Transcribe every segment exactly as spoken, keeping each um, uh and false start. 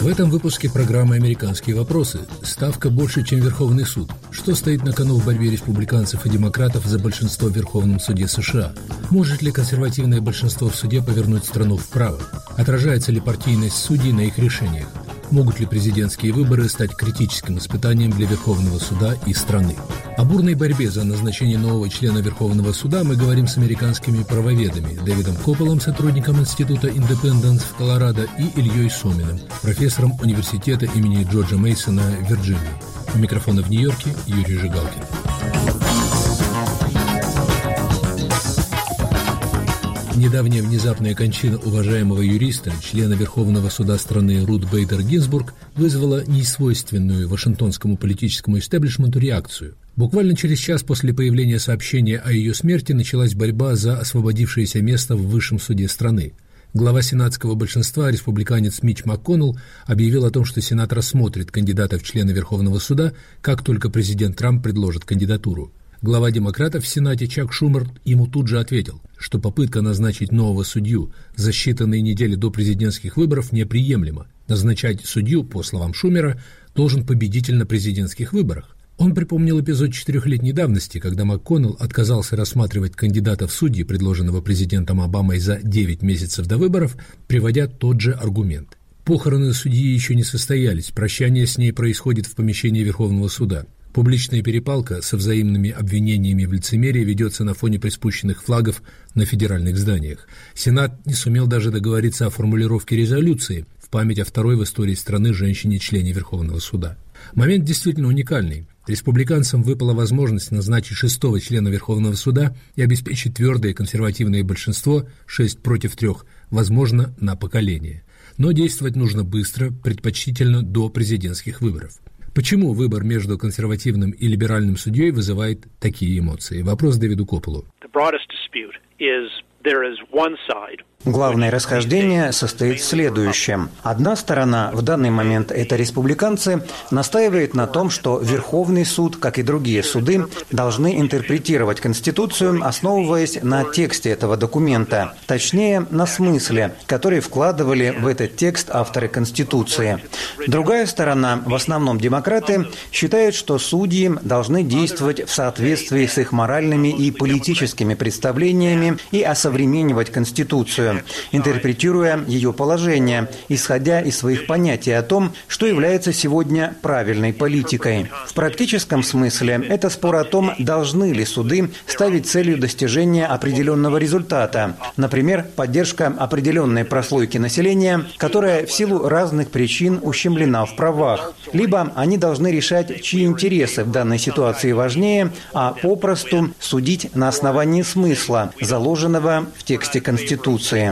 В этом выпуске программы «Американские вопросы». Ставка больше, чем Верховный суд. Что стоит на кону в борьбе республиканцев и демократов за большинство в Верховном суде США? Может ли консервативное большинство в суде повернуть страну вправо? Отражается ли партийность судей на их решениях? Могут ли президентские выборы стать критическим испытанием для Верховного суда и страны? О бурной борьбе за назначение нового члена Верховного суда мы говорим с американскими правоведами Дэвидом Копполом, сотрудником Института Индепенденс в Колорадо, и Ильей Соминым, профессором университета имени Джорджа Мейсона в Вирджинии. У микрофона в Нью-Йорке Юрий Жигалкин. Недавняя внезапная кончина уважаемого юриста, члена Верховного суда страны Рут Бейдер Гинзбург, вызвала несвойственную вашингтонскому политическому истеблишменту реакцию. Буквально через час после появления сообщения о ее смерти началась борьба за освободившееся место в высшем суде страны. Глава сенатского большинства, республиканец Митч МакКоннелл, объявил о том, что Сенат рассмотрит кандидата в члены Верховного суда, как только президент Трамп предложит кандидатуру. Глава демократов в Сенате Чак Шумер ему тут же ответил, что попытка назначить нового судью за считанные недели до президентских выборов неприемлема. Назначать судью, по словам Шумера, должен победитель на президентских выборах. Он припомнил эпизод четырехлетней давности, когда МакКоннелл отказался рассматривать кандидата в судьи, предложенного президентом Обамой за девять месяцев до выборов, приводя тот же аргумент. Похороны судьи еще не состоялись, прощание с ней происходит в помещении Верховного суда. Публичная перепалка со взаимными обвинениями в лицемерии ведется на фоне приспущенных флагов на федеральных зданиях. Сенат не сумел даже договориться о формулировке резолюции в память о второй в истории страны женщине-члене Верховного суда. Момент действительно уникальный. Республиканцам выпала возможность назначить шестого члена Верховного суда и обеспечить твердое консервативное большинство, шесть против трех, возможно, на поколение. Но действовать нужно быстро, предпочтительно до президентских выборов. Почему выбор между консервативным и либеральным судьей вызывает такие эмоции? Вопрос Дэвиду Копполу. Главное расхождение состоит в следующем. Одна сторона, в данный момент это республиканцы, настаивает на том, что Верховный суд, как и другие суды, должны интерпретировать Конституцию, основываясь на тексте этого документа, точнее, на смысле, который вкладывали в этот текст авторы Конституции. Другая сторона, в основном демократы, считают, что судьи должны действовать в соответствии с их моральными и политическими представлениями и осовременивать Конституцию, интерпретируя ее положение, исходя из своих понятий о том, что является сегодня правильной политикой. В практическом смысле это спор о том, должны ли суды ставить целью достижения определенного результата, например, поддержка определенной прослойки населения, которая в силу разных причин ущемлена в правах, либо они должны решать, чьи интересы в данной ситуации важнее, а попросту судить на основании смысла, заложенного в тексте Конституции.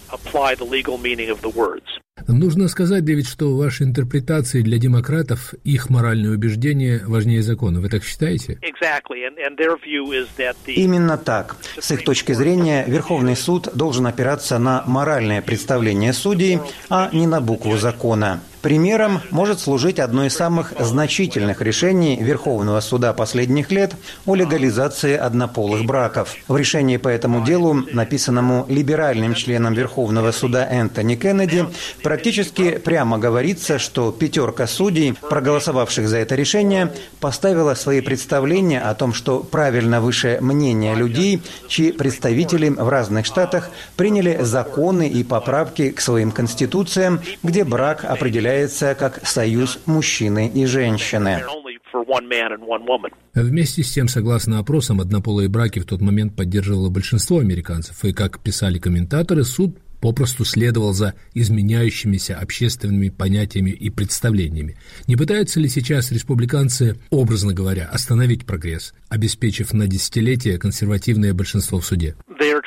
Нужно сказать, Дэвид, что в вашей интерпретации для демократов их моральные убеждения важнее закона. Вы так считаете? Именно так. С их точки зрения, Верховный суд должен опираться на моральное представление судей, а не на букву закона. Примером может служить одно из самых значительных решений Верховного суда последних лет о легализации однополых браков. В решении по этому делу, написанному либеральным членом Верховного суда Энтони Кеннеди, практически прямо говорится, что пятерка судей, проголосовавших за это решение, поставила свои представления о том, что правильно выше мнения людей, чьи представители в разных штатах приняли законы и поправки к своим конституциям, где брак определяется как союз мужчины и женщины. Вместе с тем, согласно опросам, однополые браки в тот момент поддерживало большинство американцев, и, как писали комментаторы, суд попросту следовал за изменяющимися общественными понятиями и представлениями. Не пытаются ли сейчас республиканцы, образно говоря, остановить прогресс, обеспечив на десятилетия консервативное большинство в суде?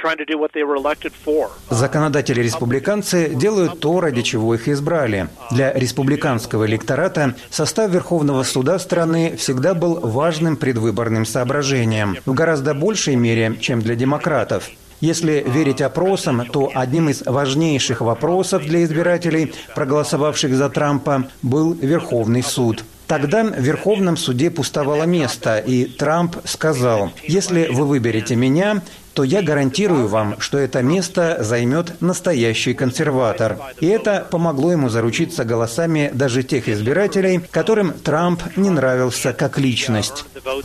Законодатели-республиканцы делают то, ради чего их избрали. Для республиканского электората состав Верховного суда страны всегда был важным предвыборным соображением, в гораздо большей мере, чем для демократов. Если верить опросам, то одним из важнейших вопросов для избирателей, проголосовавших за Трампа, был Верховный суд. Тогда в Верховном суде пустовало место, и Трамп сказал: «Если вы выберете меня, то я гарантирую вам, что это место займет настоящий консерватор. И это помогло ему заручиться голосами даже тех избирателей, которым Трамп не нравился как личность.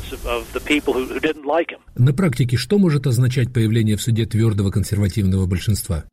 На практике что может означать появление в суде твердого консервативного большинства?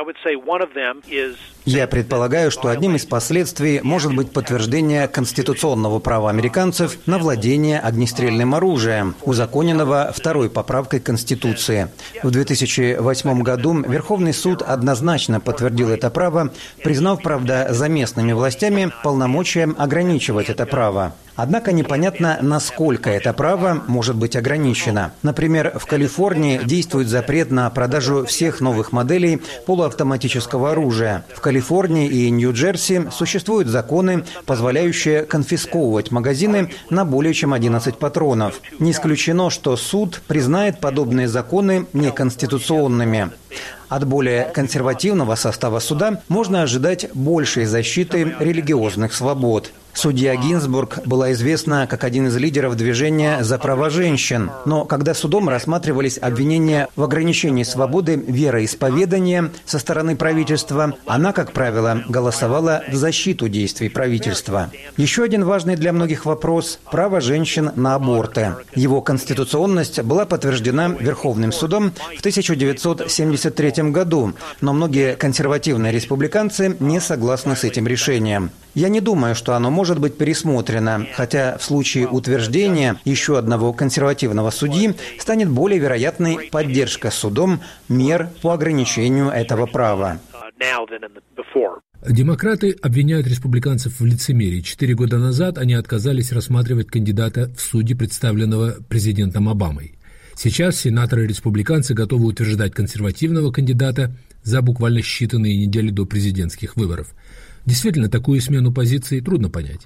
Я предполагаю, что одним из последствий может быть подтверждение конституционного права американцев на владение огнестрельным оружием, узаконенного второй поправкой Конституции. В две тысячи восьмом году Верховный суд однозначно подтвердил это право, признав, правда, за местными властями полномочия ограничивать это право. Однако непонятно, насколько это право может быть ограничено. Например, в Калифорнии действует запрет на продажу всех новых моделей полуавтоматического оружия. В Калифорнии и Нью-Джерси существуют законы, позволяющие конфисковывать магазины на более чем одиннадцать патронов. Не исключено, что суд признает подобные законы неконституционными. От более консервативного состава суда можно ожидать большей защиты религиозных свобод. Судья Гинзбург была известна как один из лидеров движения за права женщин. Но когда судом рассматривались обвинения в ограничении свободы вероисповедания со стороны правительства, она, как правило, голосовала в защиту действий правительства. Еще один важный для многих вопрос – право женщин на аборты. Его конституционность была подтверждена Верховным судом в тысяча девятьсот семьдесят третьем году, но многие консервативные республиканцы не согласны с этим решением. Я не думаю, что оно может быть пересмотрено, хотя в случае утверждения еще одного консервативного судьи станет более вероятной поддержка судом мер по ограничению этого права. Демократы обвиняют республиканцев в лицемерии. Четыре года назад они отказались рассматривать кандидата в судьи, представленного президентом Обамой. Сейчас сенаторы-республиканцы готовы утверждать консервативного кандидата за буквально считанные недели до президентских выборов. Действительно, такую смену позиций трудно понять.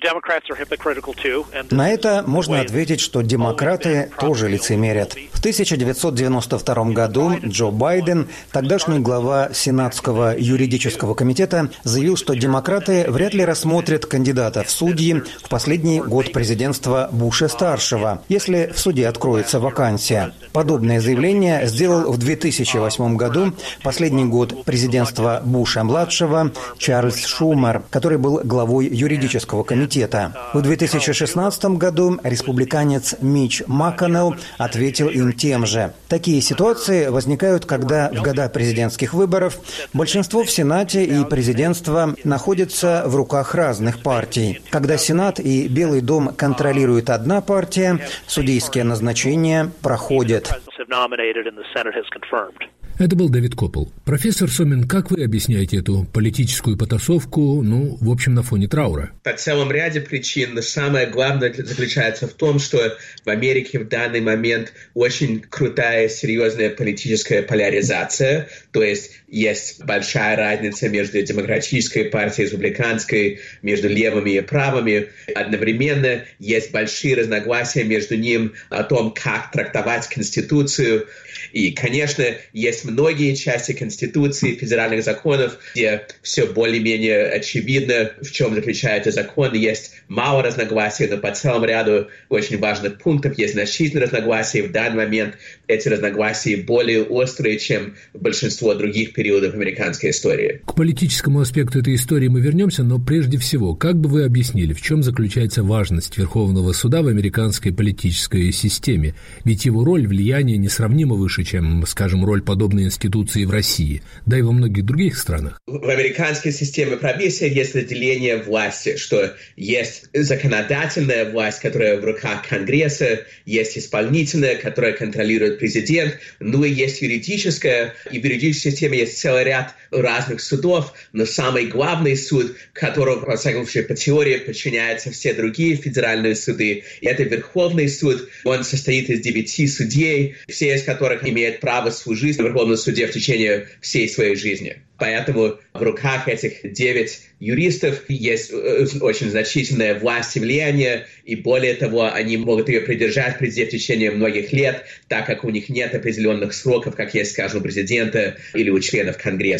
На это можно ответить, что демократы тоже лицемерят. В тысяча девятьсот девяносто втором году Джо Байден, тогдашний глава Сенатского юридического комитета, заявил, что демократы вряд ли рассмотрят кандидата в судьи в последний год президентства Буша-старшего, если в суде откроется вакансия. Подобное заявление сделал в две тысячи восьмом году, последний год президентства Буша-младшего, Чарльз Шумер, который был главой юридического комитета. В две тысячи шестнадцатом году республиканец Митч Макконнелл ответил им тем же. Такие ситуации возникают, когда в года президентских выборов большинство в Сенате и президентство находятся в руках разных партий. Когда Сенат и Белый дом контролирует одна партия, судейские назначения проходят. Это был Дэвид Коппел. Профессор Сомин, как вы объясняете эту политическую потасовку, ну, в общем, на фоне траура? По целом ряде причин, но самое главное заключается в том, что в Америке в данный момент очень крутая, серьезная политическая поляризация, то есть есть большая разница между демократической партией и республиканской, между левыми и правыми. Одновременно есть большие разногласия между ним о том, как трактовать Конституцию. И, конечно, есть многие части Конституции, федеральных законов, где все более-менее очевидно, в чем заключается закон. Есть мало разногласий, но по целому ряду очень важных пунктов есть значительные разногласия. В данный момент эти разногласия более острые, чем большинство других периодов американской истории. К политическому аспекту этой истории мы вернемся, но прежде всего, как бы вы объяснили, в чем заключается важность Верховного суда в американской политической системе? Ведь его роль, влияние несравнимо выше, чем, скажем, роль подобной институции в России, да и во многих других странах. В американской системе правительства есть разделение власти, что есть законодательная власть, которая в руках Конгресса, есть исполнительная, которая контролирует президент, ну и есть юридическая, и в юридической системе есть целый ряд разных судов, но самый главный суд, которому, во всяком случае, по теории подчиняются все другие федеральные суды, и это Верховный суд. Он состоит из девяти судей, все из которых имеют право служить в Верховном суде в течение всей своей жизни. Поэтому в руках этих девять юристов есть очень значительная власть и влияние, и более того, они могут ее придержать в течение многих лет, так как у них нет определенных сроков, как есть, скажем, у президента или у членов Конгресса.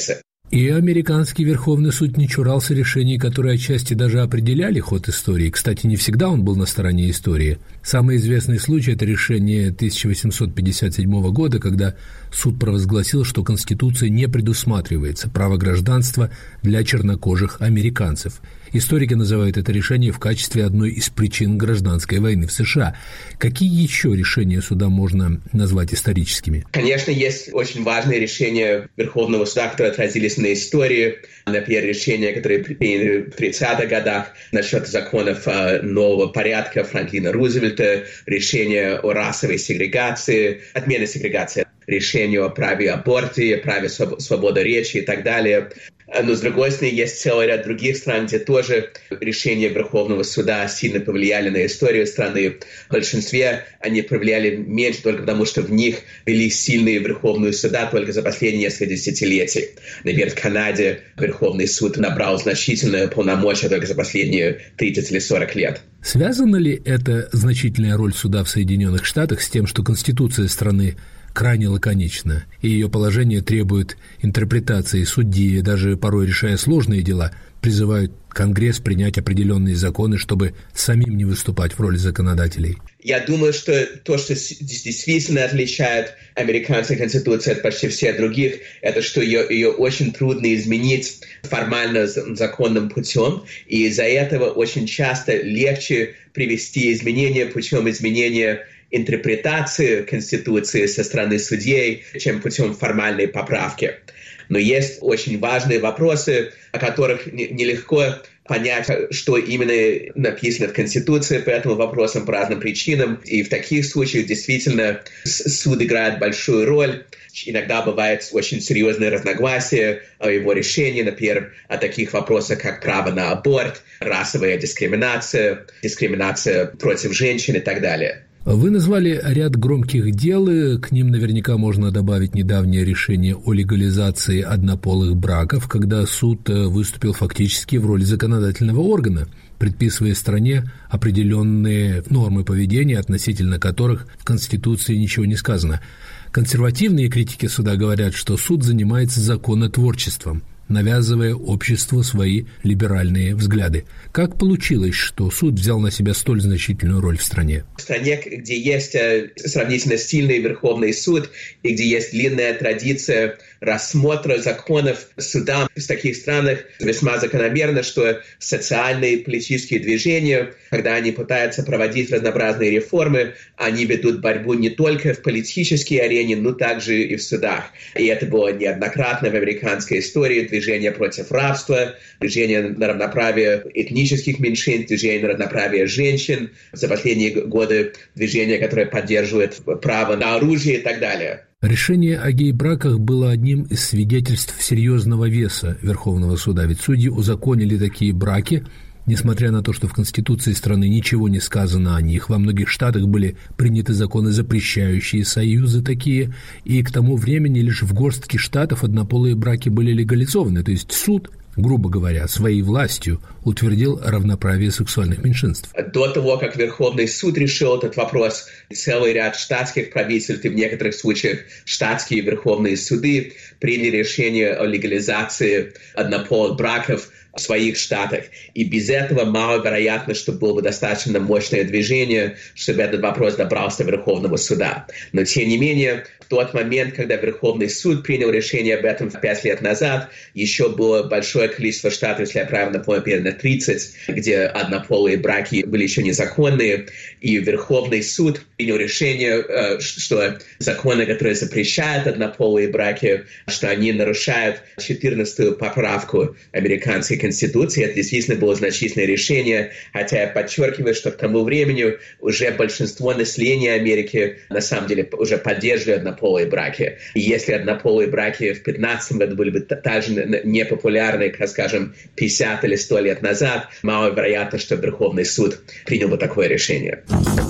И американский Верховный суд не чурался решений, которые отчасти даже определяли ход истории. Кстати, не всегда он был на стороне истории. Самый известный случай – это решение тысяча восемьсот пятьдесят седьмого года, когда суд провозгласил, что Конституцией не предусматривается право гражданства для чернокожих американцев. Историки называют это решение в качестве одной из причин гражданской войны в США. Какие еще решения суда можно назвать историческими? Конечно, есть очень важные решения Верховного суда, которые отразились на истории. Например, решения, которые приняли в тридцатых годах насчет законов нового порядка Франклина Рузвельта, решение о расовой сегрегации, отмене сегрегации, решение о праве аборта, праве свободы речи и так далее. Но, с другой стороны, есть целый ряд других стран, где тоже решения Верховного суда сильно повлияли на историю страны. В большинстве они повлияли меньше только потому, что в них вели сильные Верховные суда только за последние несколько десятилетий. Например, в Канаде Верховный суд набрал значительные полномочия только за последние тридцать или сорок лет. Связана ли эта значительная роль суда в Соединенных Штатах с тем, что Конституция страны крайне лаконична, и ее положение требует интерпретации судьи, даже порой решая сложные дела, призывают Конгресс принять определенные законы, чтобы самим не выступать в роли законодателей? Я думаю, что то, что действительно отличает американскую конституцию от почти всех других, это что ее, ее очень трудно изменить формально законным путем, и из-за этого очень часто легче привести изменения путем изменения интерпретации Конституции со стороны судей, чем путем формальной поправки. Но есть очень важные вопросы, о которых нелегко понять, что именно написано в Конституции по этим вопросам по разным причинам. И в таких случаях действительно суд играет большую роль. Иногда бывают очень серьезные разногласия о его решении, например, о таких вопросах, как право на аборт, расовая дискриминация, дискриминация против женщин и так далее. Вы назвали ряд громких дел, и к ним наверняка можно добавить недавнее решение о легализации однополых браков, когда суд выступил фактически в роли законодательного органа, предписывая стране определенные нормы поведения, относительно которых в Конституции ничего не сказано. Консервативные критики суда говорят, что суд занимается законотворчеством, навязывая обществу свои либеральные взгляды. Как получилось, что суд взял на себя столь значительную роль в стране? В стране, где есть сравнительно сильный Верховный суд и где есть длинная традиция рассмотра законов суда, в таких странах весьма закономерно, что социальные и политические движения, когда они пытаются проводить разнообразные реформы, они ведут борьбу не только в политической арене, но также и в судах. И это было неоднократно в американской истории. Движение против рабства, движение на равноправие этнических меньшинств, движение на равноправие женщин, за последние годы движение, которое поддерживает право на оружие и так далее. Решение о гей-браках было одним из свидетельств серьезного веса Верховного суда, ведь судьи узаконили такие браки, несмотря на то, что в Конституции страны ничего не сказано о них. Во многих штатах были приняты законы, запрещающие союзы такие, и к тому времени лишь в горстке штатов однополые браки были легализованы, то есть суд, грубо говоря, своей властью утвердил равноправие сексуальных меньшинств. До того, как Верховный суд решил этот вопрос, целый ряд штатских правительств и в некоторых случаях штатские верховные суды приняли решение о легализации однополых браков в своих штатах. И без этого маловероятно, что было бы достаточно мощное движение, чтобы этот вопрос добрался до Верховного суда. Но, тем не менее, в тот момент, когда Верховный суд принял решение об этом пять лет назад, еще было большое количество штатов, если я правильно помню, примерно тридцать, где однополые браки были еще незаконные. И Верховный суд принял решение, что законы, которые запрещают однополые браки, что они нарушают четырнадцатую поправку американской Конституции. Это действительно было значительное решение, хотя я подчеркиваю, что к тому времени уже большинство населения Америки на самом деле уже поддерживали однополые браки. И если однополые браки в пятнадцатом году были бы так же непопулярны, как, скажем, пятьдесят или сто лет назад, маловероятно, что Верховный суд принял бы такое решение.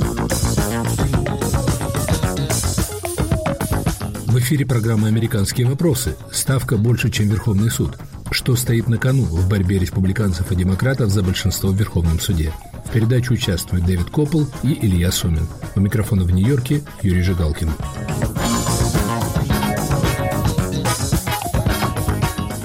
В эфире программа «Американские вопросы». Ставка больше, чем Верховный суд. Что стоит на кону в борьбе республиканцев и демократов за большинство в Верховном суде? В передаче участвуют Дэвид Коппел и Илья Сомин. У микрофона в Нью-Йорке Юрий Жигалкин.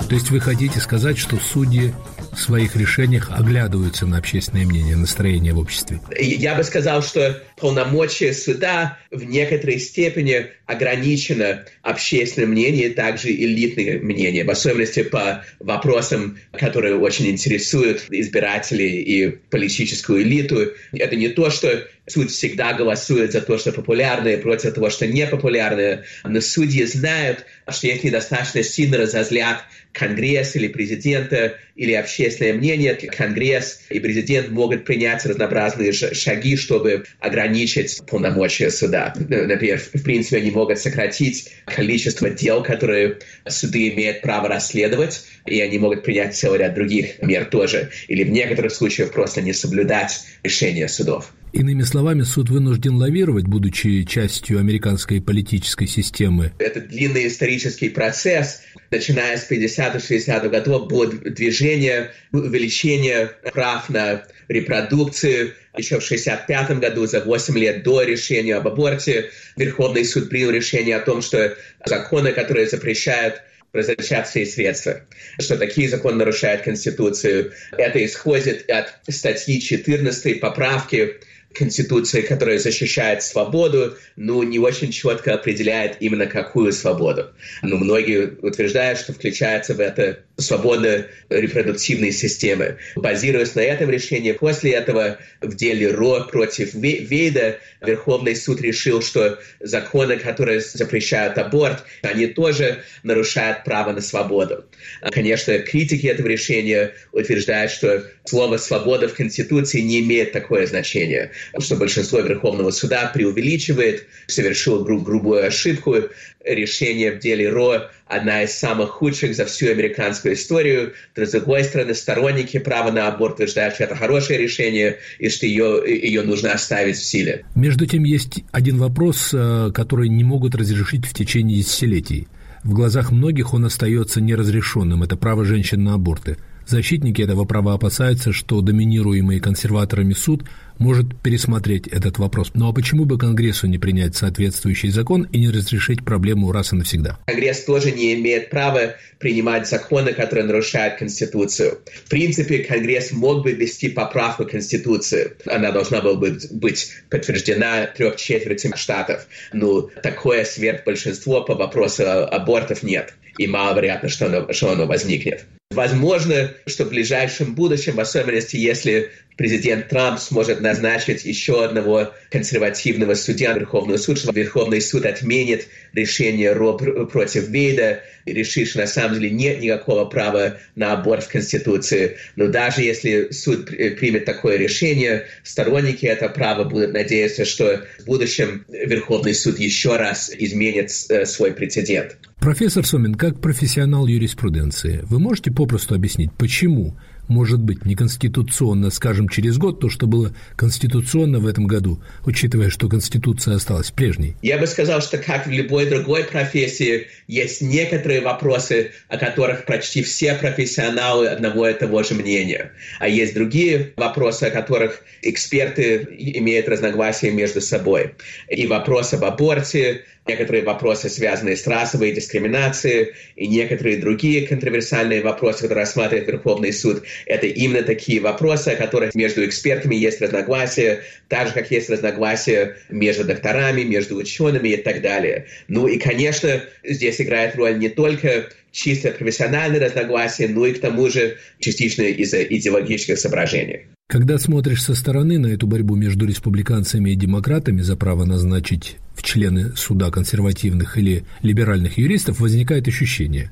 То есть вы хотите сказать, что судьи в своих решениях оглядываются на общественное мнение, настроение в обществе? Я бы сказал, что полномочия суда в некоторой степени ограничено общественным мнением, также элитное мнение, в особенности по вопросам, которые очень интересуют избирателей и политическую элиту. Это не то, что суд всегда голосует за то, что популярное, против того, что непопулярное, но судьи знают, что если достаточно сильно разозлят Конгресс или президента, или общественное мнение, Конгресс и президент могут принять разнообразные шаги, чтобы ограничить полномочия суда. Например, в принципе, они могут сократить количество дел, которые суды имеют право расследовать, и они могут принять целый ряд других мер тоже. Или в некоторых случаях просто не соблюдать решения судов. Иными словами, суд вынужден лавировать, будучи частью американской политической системы. Это длинный исторический процесс. Начиная с пятидесятых-шестидесятых годов было движение увеличения прав на репродукцию. Еще в шестьдесят пятом году, за восемь лет до решения об аборте, Верховный суд принял решение о том, что законы, которые запрещают разрешать все средства, что такие законы нарушают Конституцию. Это исходит от статьи четырнадцатой поправки Конституции, которая защищает свободу, но не очень четко определяет именно какую свободу. Но многие утверждают, что включается в это свобода репродуктивной системы. Базируясь на этом решении, после этого в деле Ро против Вейда Верховный суд решил, что законы, которые запрещают аборт, они тоже нарушают право на свободу. Конечно, критики этого решения утверждают, что слово «свобода» в Конституции не имеет такое значение, что большинство Верховного суда преувеличивает, совершило гру- грубую ошибку. Решение в деле Ро – одна из самых худших за всю американскую историю. С другой стороны, сторонники права на аборт утверждают, что это хорошее решение и что ее, ее нужно оставить в силе. Между тем, есть один вопрос, который не могут разрешить в течение десятилетий. В глазах многих он остается неразрешенным – это право женщин на аборты. Защитники этого права опасаются, что доминируемый консерваторами суд может пересмотреть этот вопрос. Ну а почему бы Конгрессу не принять соответствующий закон и не разрешить проблему раз и навсегда? Конгресс тоже не имеет права принимать законы, которые нарушают Конституцию. В принципе, Конгресс мог бы ввести поправку в Конституцию. Она должна была бы быть подтверждена трех четвертями штатов. Но такое сверхбольшинство по вопросу абортов нет. И маловероятно, что оно, что оно возникнет. Возможно, что в ближайшем будущем, в особенности если президент Трамп сможет назначить еще одного консервативного судья Верховного суда, что Верховный суд отменит решение Ро против Вейда и решит, что на самом деле нет никакого права на аборт в Конституции. Но даже если суд примет такое решение, сторонники этого права будут надеяться, что в будущем Верховный суд еще раз изменит свой прецедент. Профессор Сомин, как профессионал юриспруденции, вы можете попросту объяснить, почему может быть неконституционно, скажем, через год то, что было конституционно в этом году, учитывая, что Конституция осталась прежней? Я бы сказал, что как в любой другой профессии, есть некоторые вопросы, о которых почти все профессионалы одного и того же мнения. А есть другие вопросы, о которых эксперты имеют разногласия между собой. И вопрос об аборте, некоторые вопросы, связанные с расовой дискриминацией, и некоторые другие контроверсиальные вопросы, которые рассматривает Верховный суд. Это именно такие вопросы, о которых между экспертами есть разногласия, так же, как есть разногласия между докторами, между учеными и так далее. Ну и, конечно, здесь играет роль не только чисто профессиональные разногласия, но и к тому же частично из-за идеологических соображений. Когда смотришь со стороны на эту борьбу между республиканцами и демократами за право назначить в члены суда консервативных или либеральных юристов, возникает ощущение,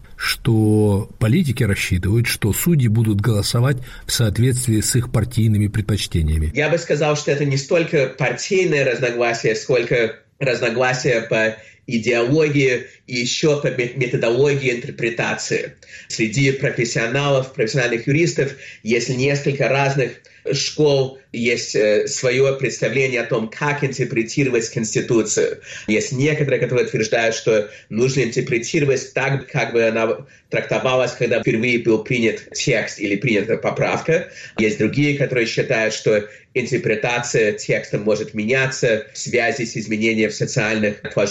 что политики рассчитывают, что судьи будут голосовать в соответствии с их партийными предпочтениями. Я бы сказал, что это не столько партийное разногласие, сколько разногласия по идеологии и еще по методологии интерпретации. Среди профессионалов, профессиональных юристов есть несколько разных школ, есть э, свое представление о том, как интерпретировать Конституцию. Есть некоторые, которые утверждают, что нужно интерпретировать так, как бы она трактовалась, когда впервые был принят текст или принята поправка. Есть другие, которые считают, что интерпретация текста может меняться в связи с изменением в социальных положениях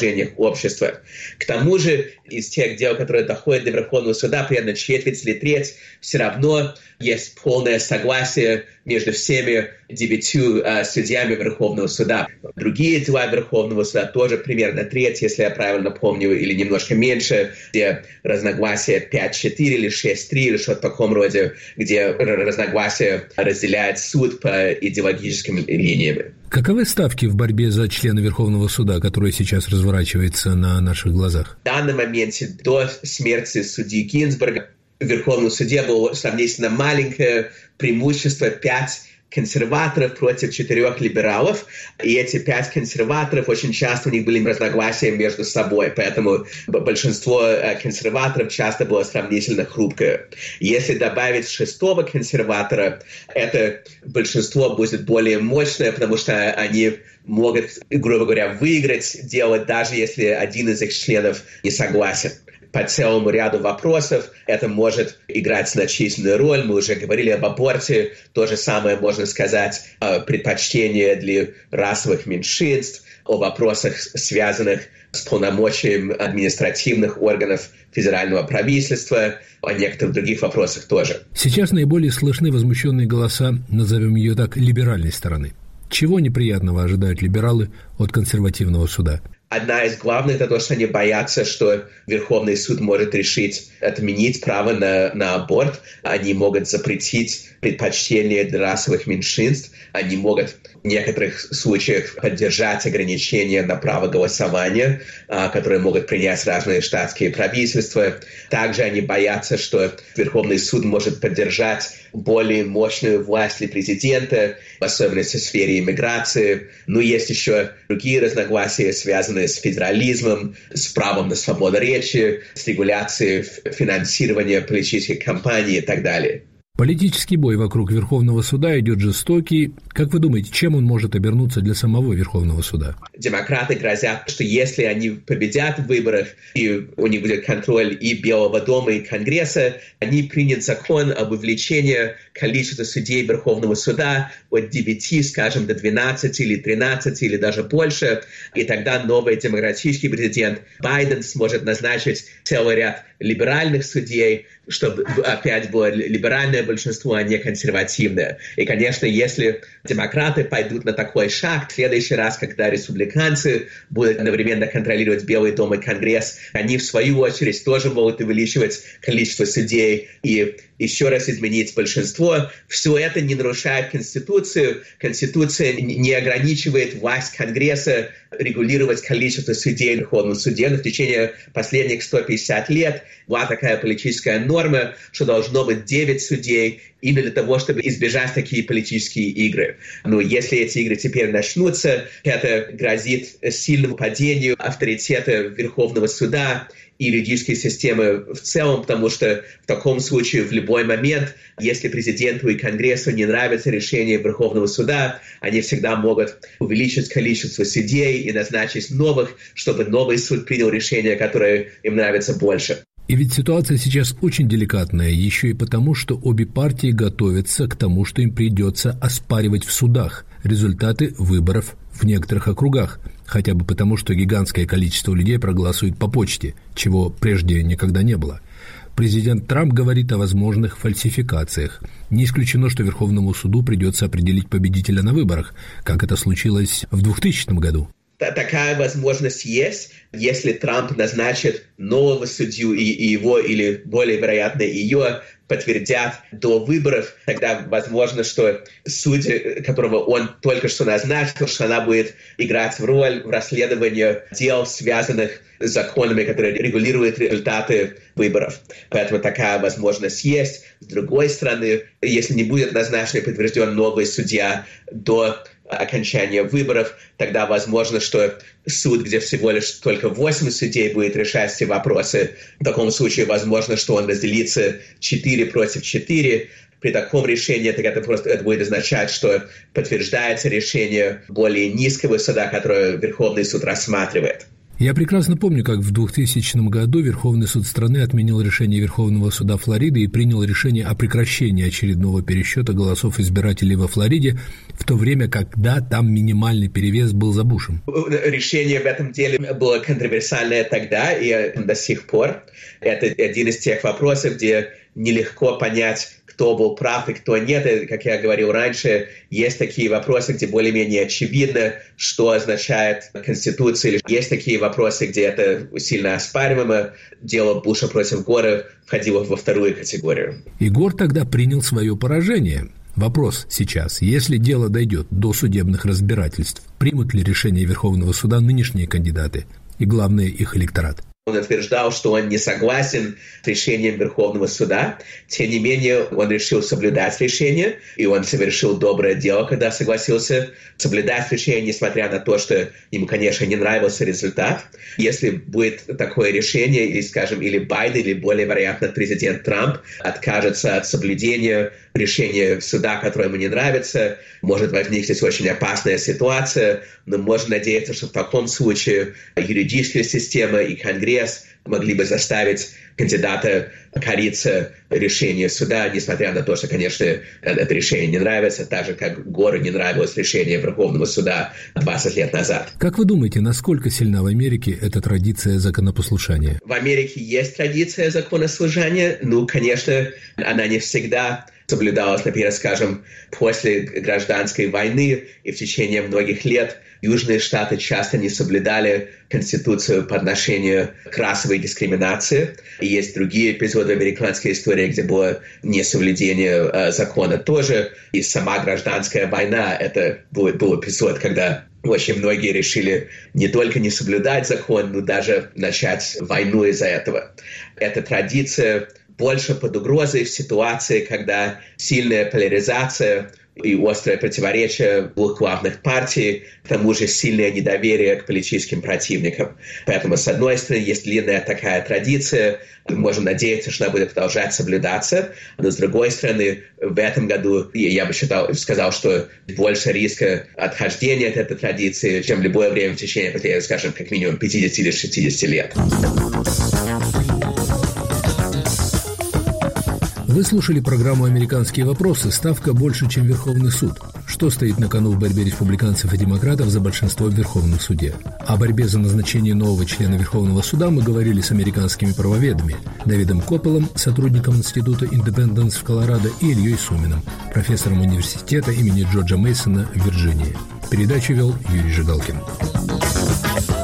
общества. К тому же, из тех дел, которые доходят до Верховного суда, примерно четверть или треть, все равно есть полное согласие между всеми девятью э, судьями Верховного суда. Другие дела Верховного суда тоже примерно треть, если я правильно помню, или немножко меньше, где разногласия пять-четыре или шесть-три или что-то в таком роде, где разногласия разделяет суд по идеологическим линиям. Каковы ставки в борьбе за члена Верховного суда, которая сейчас разворачивается на наших глазах? В данном моменте до смерти судьи Гинзбурга в Верховном суде было сравнительно маленькое преимущество пять консерваторов против четырех либералов, и эти пять консерваторов, очень часто у них были разногласия между собой, поэтому большинство консерваторов часто было сравнительно хрупкое. Если добавить шестого консерватора, это большинство будет более мощное, потому что они могут, грубо говоря, выиграть дело, даже если один из их членов не согласен. По целому ряду вопросов это может играть значительную роль. Мы уже говорили об аборте. То же самое можно сказать о предпочтении для расовых меньшинств, о вопросах, связанных с полномочием административных органов федерального правительства, о некоторых других вопросах тоже. Сейчас наиболее слышны возмущенные голоса, назовем ее так, либеральной стороны. Чего неприятного ожидают либералы от консервативного суда? Одна из главных – это то, что они боятся, что Верховный суд может решить отменить право на, на аборт. Они могут запретить предпочтение для расовых меньшинств. Они могут в некоторых случаях поддержать ограничения на право голосования, которые могут принять разные штатские правительства. Также они боятся, что Верховный суд может поддержать более мощную власть для президента, в особенности в сфере иммиграции. Но есть еще другие разногласия, связанные с федерализмом, с правом на свободу речи, с регуляцией финансирования политических кампаний и так далее. Политический бой вокруг Верховного суда идет жестокий. Как вы думаете, чем он может обернуться для самого Верховного суда? Демократы грозят, что если они победят в выборах, и у них будет контроль и Белого дома, и Конгресса, они примут закон об увеличении количества судей Верховного суда от девяти, скажем, до двенадцати или тринадцати, или даже больше. И тогда новый демократический президент Байден сможет назначить целый ряд либеральных судей, чтобы опять было либеральное большинство, а не консервативное. И, конечно, если демократы пойдут на такой шаг, в следующий раз, когда республиканцы будут одновременно контролировать Белый дом и Конгресс, они, в свою очередь, тоже могут увеличивать количество судей и еще раз изменить большинство. Все это не нарушает Конституцию. Конституция не ограничивает власть Конгресса регулировать количество судей в Верховном суде. Но в течение последних ста пятидесяти лет была такая политическая норма, что должно быть девять судей, именно для того, чтобы избежать такие политические игры. Но если эти игры теперь начнутся, это грозит сильному падению авторитета Верховного суда и юридической системы в целом, потому что в таком случае в любой момент, если президенту и Конгрессу не нравится решение Верховного суда, они всегда могут увеличить количество судей и назначить новых, чтобы новый суд принял решение, которое им нравится больше. И ведь ситуация сейчас очень деликатная, еще и потому, что обе партии готовятся к тому, что им придется оспаривать в судах результаты выборов в некоторых округах, хотя бы потому, что гигантское количество людей проголосует по почте, чего прежде никогда не было. Президент Трамп говорит о возможных фальсификациях. Не исключено, что Верховному суду придется определить победителя на выборах, как это случилось в двухтысячном году. Такая возможность есть, если Трамп назначит нового судью, и его, или более вероятно ее, подтвердят до выборов, тогда возможно, что судья, которого он только что назначил, что она будет играть в роль в расследовании дел, связанных с законами, которые регулируют результаты выборов. Поэтому такая возможность есть. С другой стороны, если не будет назначен и подтвержден новый судья до окончания выборов, тогда возможно, что суд, где всего лишь только восемь судей, будет решать эти вопросы. В таком случае возможно, что он разделится четыре против четыре. При таком решении это просто это будет означать, что подтверждается решение более низкого суда, которое Верховный суд рассматривает. Я прекрасно помню, как в двухтысячном году Верховный суд страны отменил решение Верховного суда Флориды и принял решение о прекращении очередного пересчета голосов избирателей во Флориде, в то время, когда там минимальный перевес был за Бушем. Решение в этом деле было контроверсиальное тогда и до сих пор. Это один из тех вопросов, где нелегко понять, кто был прав и кто нет. И, как я говорил раньше, есть такие вопросы, где более-менее очевидно, что означает Конституция. Есть такие вопросы, где это сильно оспариваемо. Дело Буша против Гора входило во вторую категорию. И Гор тогда принял свое поражение. Вопрос сейчас: если дело дойдет до судебных разбирательств, примут ли решение Верховного суда нынешние кандидаты и, главное, их электорат? Он утверждал, что он не согласен с решением Верховного суда. Тем не менее, он решил соблюдать решение, и он совершил доброе дело, когда согласился соблюдать решение, несмотря на то, что ему, конечно, не нравился результат. Если будет такое решение, или, скажем, или Байден, или, более вероятно, президент Трамп откажется от соблюдения решения суда, которое ему не нравится, может возникнуть очень опасная ситуация, но можно надеяться, что в таком случае юридическая система и Конгресс могли бы заставить кандидата кориться решению суда, несмотря на то, что, конечно, это решение не нравится, так же, как Гору не нравилось решение Верховного суда двадцать лет назад. Как вы думаете, насколько сильна в Америке эта традиция законопослушания? В Америке есть традиция законослушания, ну, конечно, она не всегда соблюдалась, например, скажем, после гражданской войны и в течение многих лет южные штаты часто не соблюдали Конституцию по отношению к расовой дискриминации. И есть другие эпизоды американской истории, где было несоблюдение э, закона тоже. И сама гражданская война — это был, был эпизод, когда очень многие решили не только не соблюдать закон, но даже начать войну из-за этого. Эта традиция больше под угрозой в ситуации, когда сильная поляризация и острое противоречие двух главных партий, к тому же сильное недоверие к политическим противникам. Поэтому, с одной стороны, есть длинная такая традиция, мы можем надеяться, что она будет продолжать соблюдаться, но, с другой стороны, в этом году я бы считал, сказал, что больше риска отхождения от этой традиции, чем в любое время в течение, скажем, как минимум пятьдесят или шестьдесят лет. Вы слушали программу «Американские вопросы». Ставка больше, чем Верховный суд. Что стоит на кону в борьбе республиканцев и демократов за большинство в Верховном суде? О борьбе за назначение нового члена Верховного суда мы говорили с американскими правоведами Давидом Копполом, сотрудником Института Индепенденс в Колорадо, и Ильей Суминым, профессором университета имени Джорджа Мейсона в Вирджинии. Передачу вел Юрий Жигалкин.